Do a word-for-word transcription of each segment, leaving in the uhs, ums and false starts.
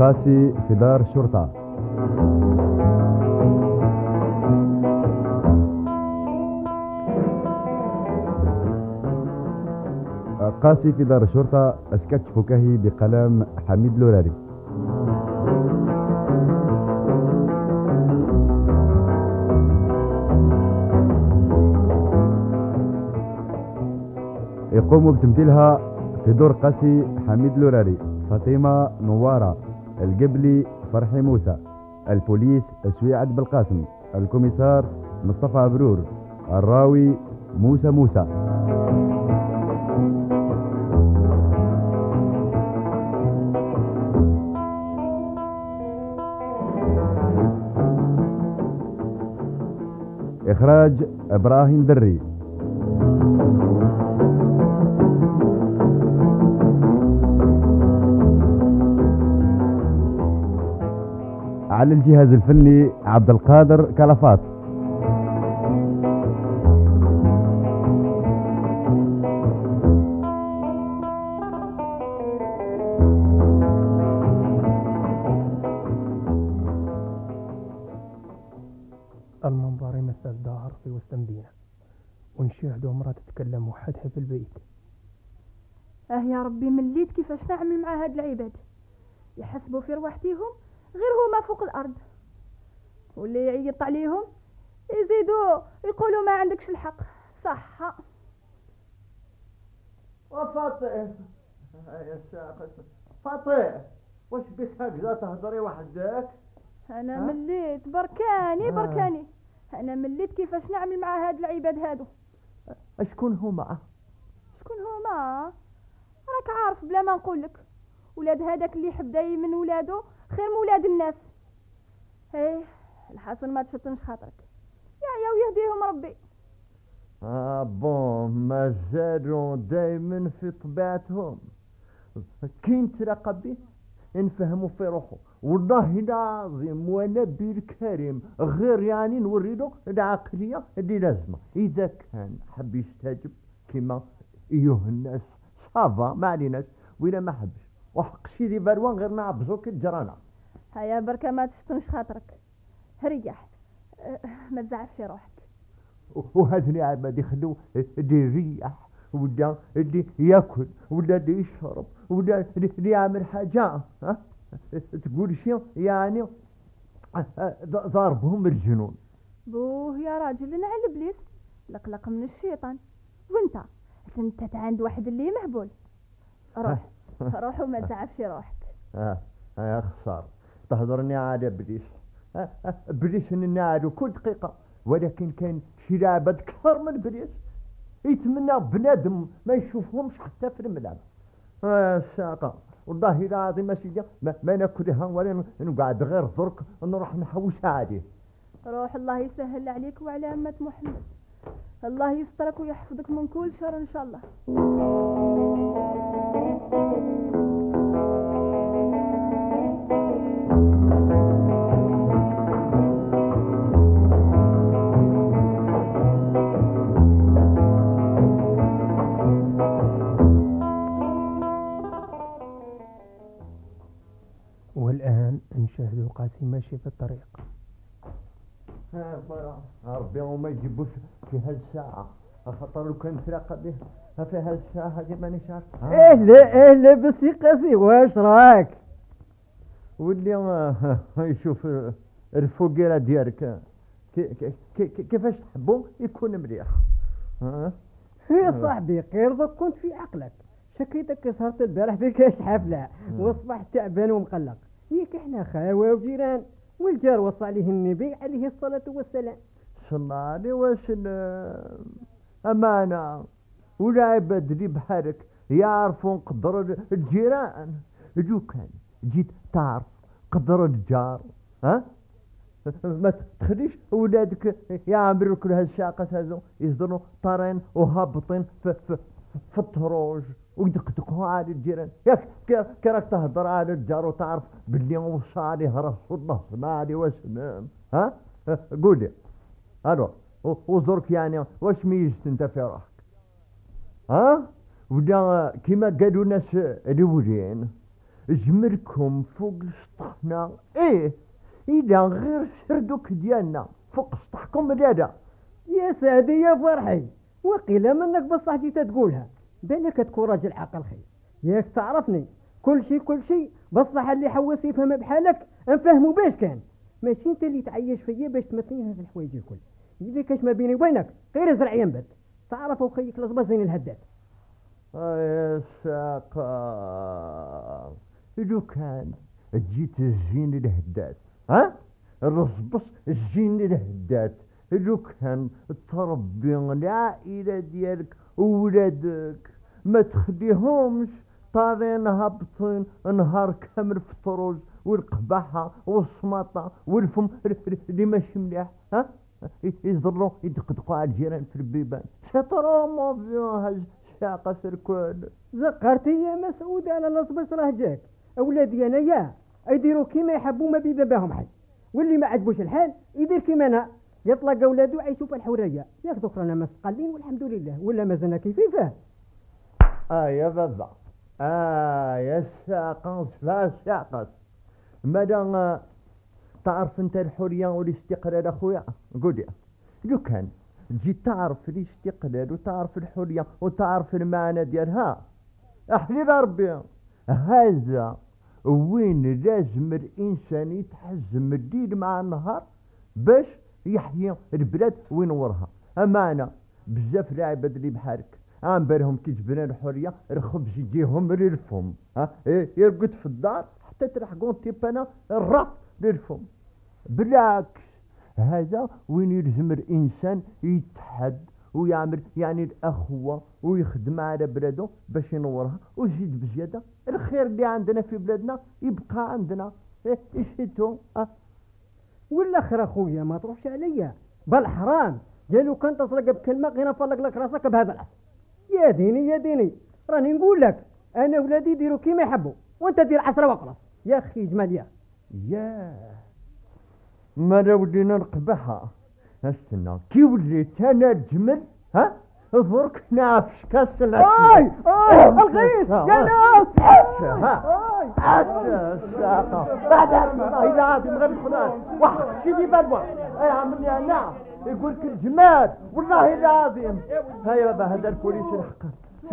قاسي في دار الشرطة. قاسي في دار الشرطة، سكتش فكاهي بقلم حميد لوراري. يقوم بتمثيلها في دور قاسي حميد لوراري فاطمة نوارة، القبلي فرحي موسى، البوليس سويعد بالقاسم، الكوميسار مصطفى برور، الراوي موسى موسى. إخراج إبراهيم دري. على الجهاز الفني عبد القادر كلفات. المنظر يمثل دار في وسط مدينة، ونشاهدوا امرأة تتكلم وحدها في البيت. اه يا ربي، مليت كيفاش نعمل مع هاد العباد، يحسبوا في رواحتهم غير هما فوق الارض، واللي يعيط عليهم يزيدوا يقولوا ما عندكش الحق. صح. وفاطئ يا ساقط فاطئ، واش بك هكذا تهضري وحدك؟ انا ها؟ مليت بركاني بركاني آه. انا مليت كيفاش نعمل مع هاد العباد هادو. اشكون هما؟ شكون هما؟ راك عارف بلا ما نقولك، ولاد هذاك اللي يحب دايما من ولادو خير من ولاد الناس. ايه الحسن ما تفتنش خاطرك يا يا ويهديهم ربي. اه بون، ما زالوا دايما في طبيعتهم، كي نتراقب به نفهموا في روحه. والله العظيم وانا بالكريم غير يعني نوريله العقليه اللي لازمه. اذا كان حب يستجب كما ايوه الناس صافا ما عليناش، وإلا ما حبش وحق سيدي بروان غير نعبزوك الجرانا. هيا بركه ما تفتنش خاطرك، ريح أه ما تزعفش روحك. وهذا العباد يخلو اللي يريح ولا اللي ياكل ولا اللي يشرب ولا اللي يعمل حاجه ها تقول شي يعني ضاربهم الجنون. بوه يا راجل نعل ابليس لقلق من الشيطان. وانت انت عند واحد اللي مهبول. روح روح وما تزعفش روحك. اه يا خسار تهضرني على ابليس. اه ابليس ننعلو كل دقيقه، ولكن كان شي لعبة اكثر من ابليس يتمنى بنادم ما يشوفهمش حتى في الملعب. اه ساقه والله العظيم سيدي ما, ما ناكلها ولا نقعد غير درك نروح نحوسها عليه. روح الله يسهل عليك وعلى أمة محمد، الله يسترك ويحفظك من كل شر إن شاء الله. والآن نشاهد قاسم ماشي في الطريق. ربي وما يجيبوش في هالساعة، خاطر لو كان تلاقى به في هالساعة هذه مانيش عارف. ايه لا ايه لا بس يا قاسي واش راك؟ واللي يشوف الفقيرة ديالك كيفاش تحبو يكون مليح. ها يا صاحبي غير دوك كنت في عقلك، شكيتك سهرت البارح في كاش حفلة واصبحت تعبان ومقلق. ياك احنا خاوة وجيران، والجار وصى عليه النبي عليه الصلاة والسلام صلى عليه وسلم أمانة، ولا عباد اللي بحالك يعرفون قدر الجيران. جو كان جيت تعرف قدر الجار ها ما تخليش ولادك يعملوا كل هالشاقة هذو يصدروا طارين وهابطين في, في, في التروج ويدقدقوا على الجيران. ياك كراك تهضر على الجار وتعرف باللي وصى عليه رسول الله صلى الله عليه وسلم. ها قول لي الو وزرك يعني واش ميزت انت في روحك؟ ها ولا كيما قالوا ناس الاولين جمركم فوق سطحنا. ايه إذا غير سردوك ديالنا فوق سطحكم لا. يا سعدي يا فرحي، وقيل منك بصح جيت تقولها، بالك تكون راجل عاقل خير. ياك تعرفني كل شيء كل شيء، بصح اللي حوس يفهم بحالك نفهمو باش كان، ماشي انت اللي تعيش فيا باش تمثلني في الحوايج الكل. إذا كاش ما بيني وبينك غير زرع ينبت، تعرفوا خيك لازم زين الهداد. يا ساقا لو كان جيت الزين الهداد، ها الرصبص الزين الهداد، لو كان تربي العائلة ديالك وولادك ما تخليهمش طارين هابطين نهار كامل في الطروز والقباحة والصماطة والفم اللي ماشي مليح، ها يضروا يدقدقوا على الجيران في البيبان. شطروا هاز ساقة سركول. زقرتي يا مسعود على الأصبص راه جاك، أولادي أنايا يديروا كيما يحبوا ما بيد بهم حد، واللي ما عجبوش الحال يدير كيما أنا، يطلق أولادو يعيشوا في الحرية، ياخذوا رانا مسقلين والحمد لله، ولا مازلنا كيفيفه. آه يا بابا، آه يا ساقة لا ساقة، ماذا تعرف أنت الحرية والاستقلال أخويا؟ قول لي، لو كان جيت تعرف الاستقلال وتعرف الحرية وتعرف المعنى ديالها، أحلي ربي هذا وين لازم الإنسان يتحزم الليل مع النهار باش يحيي البلاد وينورها. أما أنا بزاف العباد اللي بحالك عم بالهم كي جبنا الحرية الخبز يجيهم للفم، ها إيه يرقد في الدار حتى تلحقون تيبانا الرف للفم. بالعكس هذا وين يلزم الإنسان يتحد ويعمل يعني الأخوة ويخدم على بلده باش ينورها ويزيد بزيادة الخير اللي عندنا في بلادنا يبقى عندنا. إيه إيشيتو أه والاخر اخويا ما تروحش عليا بالحرام، قالوا كان تسرق بكلمه غير نفرق لك راسك بهذا العصر. يا ديني يا ديني راني نقول لك انا ولادي يديروا كيما يحبوا وانت دير عشرة وقرص يا اخي جمال. يا ياه ما ولينا نقبحها. استنى كي وليت انا الجمل ها ضرك نافش كاس العسل. اي اي الغيث يا ناس. ها عسى الساقه بعد والله الا عاد من غير الخلاص واحد سيدي بلوى اي عمرني انا يقول لك الجمال والله العظيم. ها يا بابا هذا البوليس الحق.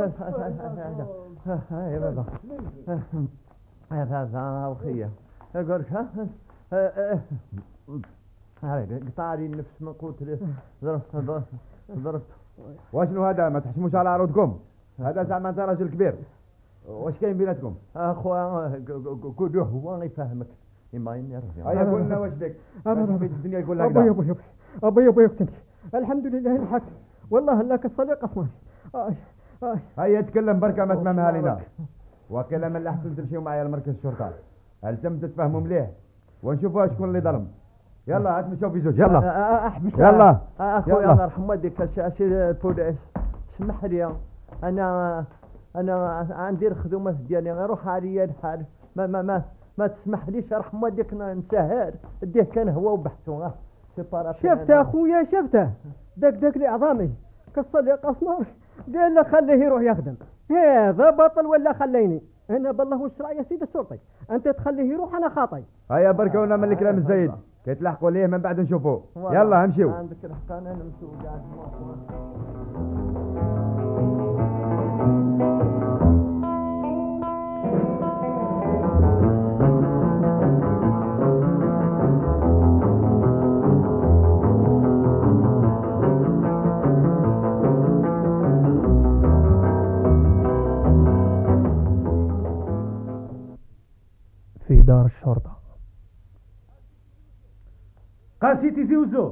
ها يا بابا يا بابا وخيا يقول لك ها قطع لي النفس من قوة ضربت ضربت. واشنو هذا؟ ما تحشموش على عروضكم، هذا زعما انت راجل كبير، واش كاين بيناتكم؟ اخويا قولوا هو يفهمك ما ينرجع. هيا قلنا واش بك؟ في الدنيا يقول لك ابويا ابويا ابويا ابويا ابويا الحمد لله الحق والله لك الصديق اصلا. هيا تكلم بركه ما تمامها لنا، وكلام اللي احسن تمشيو معايا لمركز الشرطه، هلتم تتفاهموا مليح ونشوفوا شكون اللي ظلم. يلا هات نشوف في زوج. يلا احبس يلا اخويا الله يرحم والديك اسير البوليس اسمح لي انا انا عندي الخدمه ديالي غيروح عليا الحال ما ما ما ما تسمح ليش يرحم والديك نسهر ديه كان هو وبحثو. شفته اخويا شفته داك داك لي عظامي كالصديق اسمر قال له خليه يروح يخدم. هذا بطل ولا خليني انا بالله وش راي يا سيدي الشرطي؟ انت تخليه يروح انا خاطي. هيا بركه ولا من الكلام الزايد كي تلحقوا ليه من بعد نشوفوه. يلا امشيو. عندك الحق انا نمشيو قاعد في دار الشرطة. قاسيتي زوزو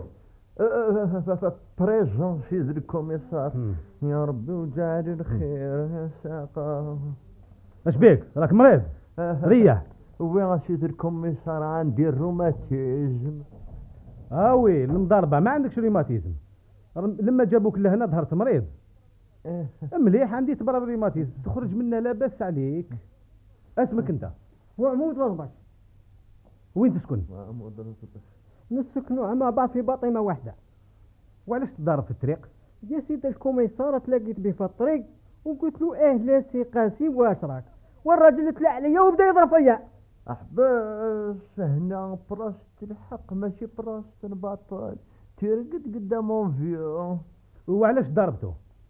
بريزون سيد الكوميسار يا ربي وجعل الخير يا ساقه. اش بيك راك مريض؟ ريح. وين سيد الكوميسار عندي الروماتيزم. اه وي المضاربه ما عندكش روماتيزم. لما جابوك لهنا ظهرت مريض. مليح عندي تبرر روماتيزم تخرج منها لاباس عليك. اسمك انت؟ وعمود رغبش. وين تسكن؟ عمود رغبش. نسكنوا مع بعض في باطمه واحده. وعلاش تضارب في الطريق؟ يا سيدي الكوميسار تلاقيت به في الطريق وقلت له اه لا سي قاسم واش راك؟ والراجل اللي طلع عليا وبدا يضرب فيا. احبس هنا براسة الحق ماشي براسة الباطل، ترقد قدامهم فيو. وعلاش ضربته؟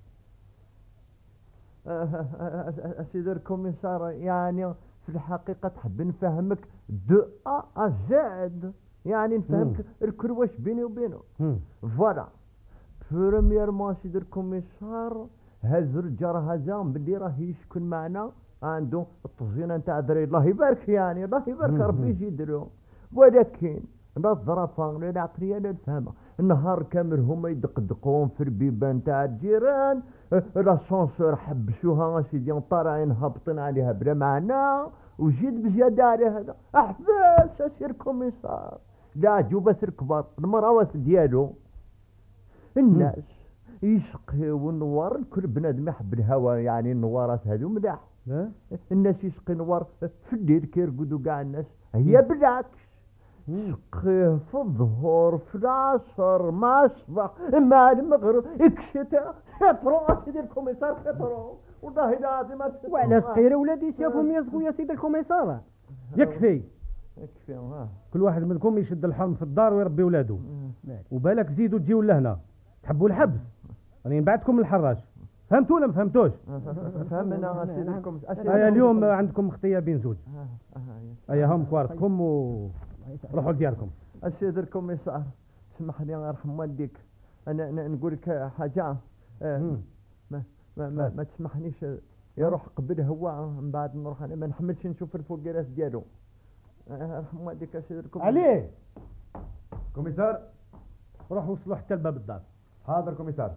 اسيدي الكوميسار يعني في الحقيقة تحب نفهمك دو ا زاد، يعني نفهمك الكروش بيني وبينه. فوالا برومييرمون سيدي الكوميسار، هذا الرجال هذا بلي راه يسكن معنا عنده التزينه نتاع دري الله يبارك، يعني الله يبارك ربي يجدرو، ولكن لا الظرافه ولا العقليه لا الفهمه، النهار كامل هما يدقدقون في البيبان تاع الجيران، لاسونسور حبسوها سيدي طالعين هابطين عليها بلا معنى، وجيد بزياده على هذا. احبس اسير كوميسار، لا جوبة الكبار المراوس ديالو الناس يشقيو النوار، كل بنادم يحب الهواء، يعني النوارات هذو ملاح. الناس يسقي نوار في الليل كيرقدوا كاع الناس، هي بالعكس يسقيه في الظهر في العصر مع الصباح مع المغرب الشتاء. شطروا سيدي الكوميسار شطروا والله العظيم. وعلاش غير ولادي شافهم يسقوا يا سيدي الكوميسار؟ يكفي يكفي ها، كل واحد منكم يشد الحرم في الدار ويربي ولادو، وبالك تزيدوا تجيو لهنا تحبوا الحبس، راني نبعثكم للحراش. فهمتوا ولا ما فهمتوش؟ فهمنا سيدي الكوميسار. هيا اليوم عندكم اختيابين زوج، هيا هم كوارثكم وروحوا لدياركم. السيد الكوميسار اسمح لي الله يرحم والديك، انا, أنا نقول لك حاجه. آه ما ما, ما, ما تسمحنيش يروح قبل هو من بعد نروح، انا ما نحملش نشوف الفوقيرات ديالو. آه يرحم والديك يا سيد الكوميسار. عليه كوميسار، روح وصلوا حتى لباب الدار. حاضر كوميسار.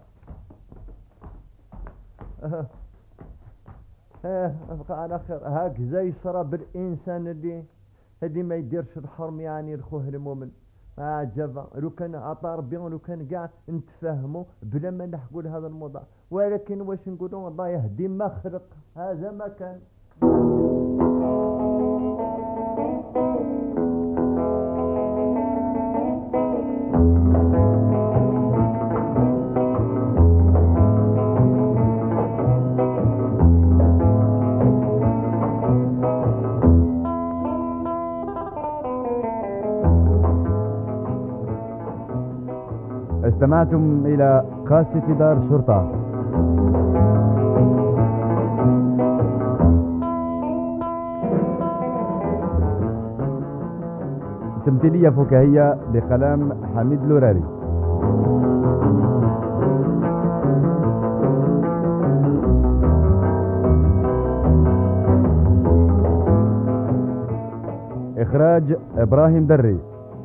اه اه ابقى على خير. هكذا يصرى بالانسان اللي هذي ما يديرش الحرم، يعني لخوه المؤمن. عجبا لو كان عطا ربي، لو كان كاع نتفاهموا بلا ما نحكوا لهذا الموضوع، ولكن واش نقولوا الله يهدي ما خلق، هذا ما كان. استمعتم إلى قاسي في دار شرطة. تمثيلية فكاهية بقلم حميد لوراري. إخراج إبراهيم دري.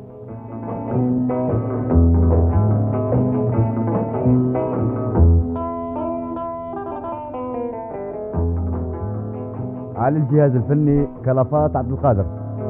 على الجهاز الفني كلافات عبد القادر.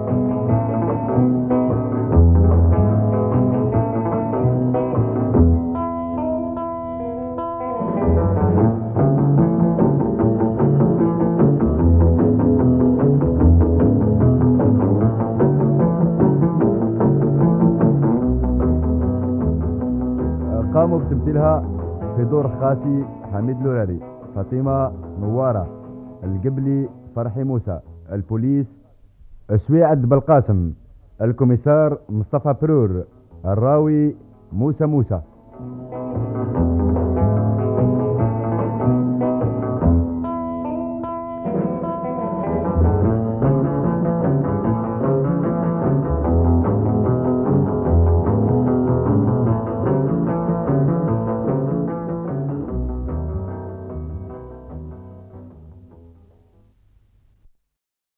قاموا بتمثيلها في دور خاسي حميد لوراري، فاطمة نوارة، القبلي فرحي موسى، البوليس سويعد بالقاسم، الكوميسار مصطفى برور، الراوي موسى موسى.